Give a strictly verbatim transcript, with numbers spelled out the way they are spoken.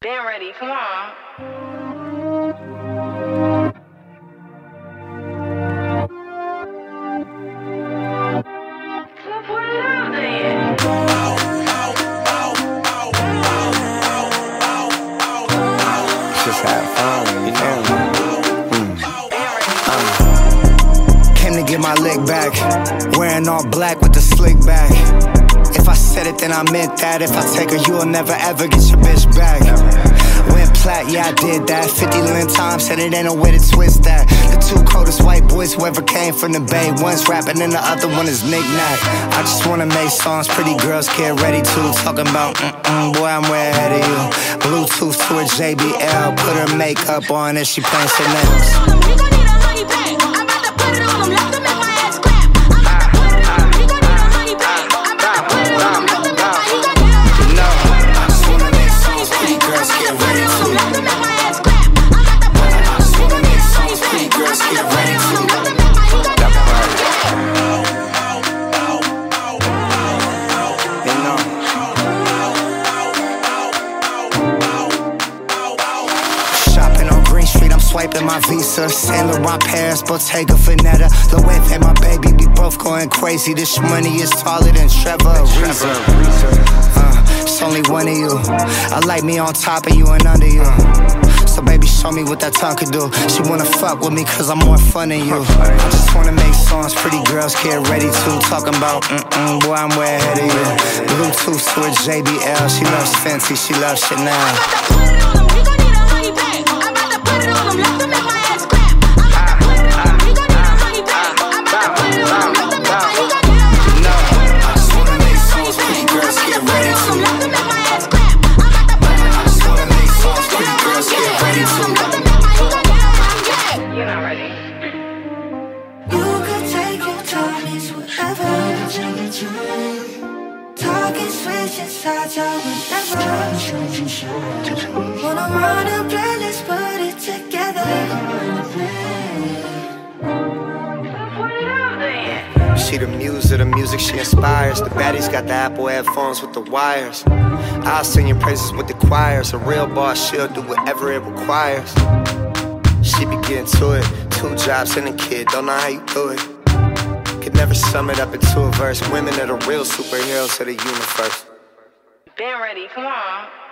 Been ready, come on. Just have fun, you feel me? Mm. Uh. Came to get my lick back, wearing all black with the slick back. If I said it, then I meant that. If I take her, you'll never ever get your bitch back. Went plat, yeah, I did that. fifty million times, said it ain't no way to twist that. The two coldest white boys who ever came from the Bay. One's rapping and the other one is knick-knack. I just wanna make songs pretty girls get ready to. Talking about, mm-mm, boy, I'm way ahead of you. Bluetooth to her J B L, put her makeup on as she paints her nails. We gon' need a honey bag. I'm about to put it on them, let them make my ass clap. I'm about to put it on them. We gon' need a honey bag. I'm about to put it on them, let them make my ass clap. No, I just wanna make songs pretty girls get ready to. Let them make my ass clap. I'm about to put it on them. I just wanna make songs pretty girls get ready to. You know. Shopping on Green Street, I'm swiping my Visa. Saint Laurent, Paris, Bottega Veneta. Loewe and my baby, we both going crazy. This money is taller than Trevor Ariza. Uh, it's only one of you. I like me on top of you and under you. So baby, show me what that tongue can do. She wanna fuck with me cause I'm more fun than you. I just wanna make songs pretty girls get ready to. Talking about, mm-mm, boy, I'm way ahead of you. Bluetooth to her J B L. She loves Fenty, she loves Chanel. I'm about to put it on them. We gon' need a honey bag. I'm about to put it on them, let them make my ass clap. I'm about to put it on them. We gon' need a honey bag. I'm about to put it on them, let them make my ass clap. No, I just wanna make songs pretty girls get ready to. Let them make my ass clap. I'm about to put it on them. I just wanna make songs pretty girls get ready to. You're not ready. You could take your time, it's whatever. Talking, switching sides, I would never. Wanna run a playlist, put it together. She the muse of the music she inspires. The baddies got the Apple headphones with the wires. I'll sing your praises with the choirs. A real boss, she'll do whatever it requires. She be getting to it. Two jobs and a kid, don't know how you do it. Could never sum it up into a verse. Women are the real superheroes of the universe. Been ready, come on.